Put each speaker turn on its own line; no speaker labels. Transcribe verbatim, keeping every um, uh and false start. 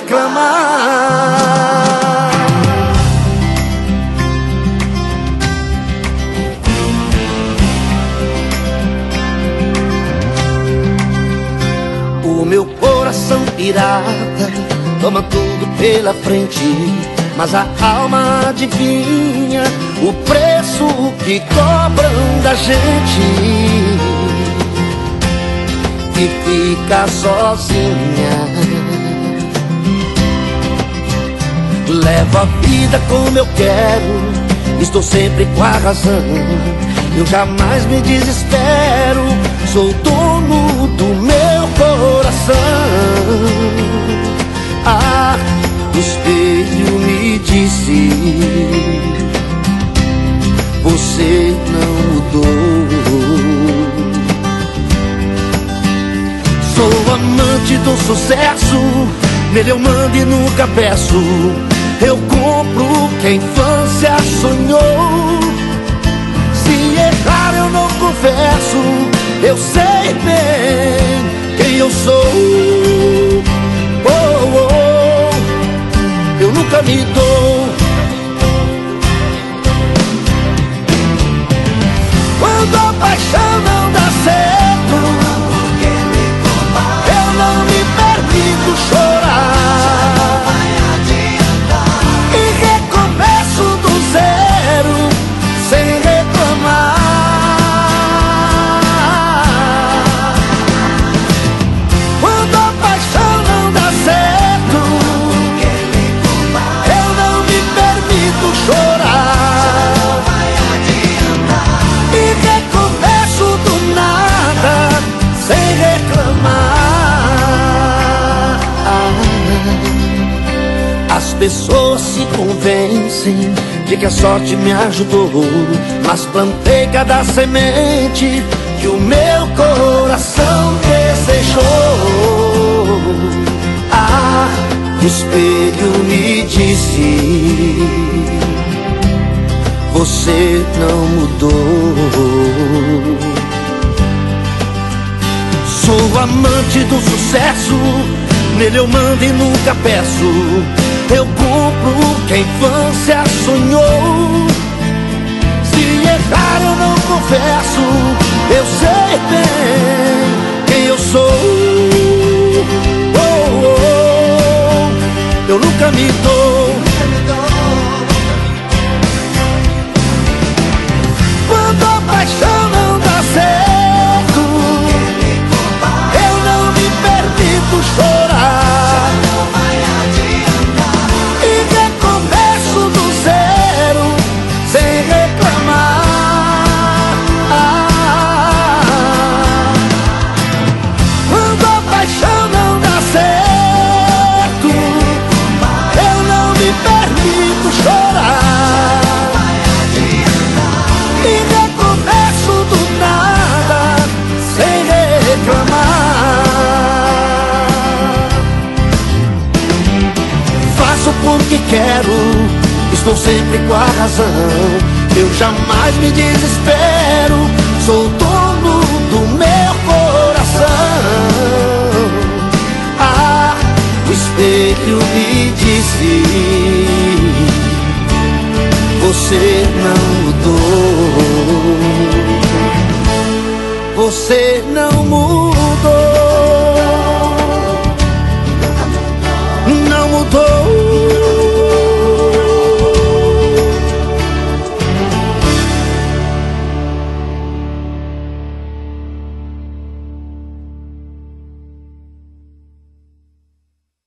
reclamar. O meu coração pirata toma tudo pela frente, mas a alma adivinha o preço que cobram da gente e fica sozinha. Levo a vida como eu quero, estou sempre com a razão. Eu jamais me desespero, sou dono do meu coração. Ah, o espelho me disse: você não mudou. Sou amante do sucesso, nele eu mando e nunca peço. Eu compro o que a infância sonhou. Se errar eu não confesso, eu sei bem quem eu sou. Oh, oh, eu nunca me dou. Quando a paixão não dá certo, eu não me permito chorar. E recomeço do zero, sem reclamar. Quando a paixão não dá certo, eu não me permito chorar. E recomeço do nada, sem reclamar. As pessoas se convencem de que a sorte me ajudou, mas plantei cada semente que o meu coração desejou. Ah, o espelho me disse: você não mudou. Sou amante do sucesso, nele eu mando e nunca peço. Eu compro o que a infância sonhou. Se errar eu não confesso, eu sei bem quem eu sou. Oh, oh, eu nunca me dou. Quando a paixão não dá certo, eu não me permito chorar. Porque quero, estou sempre com a razão. Eu jamais me desespero, sou dono do meu coração. Ah, o espelho me disse: você não mudou. Você não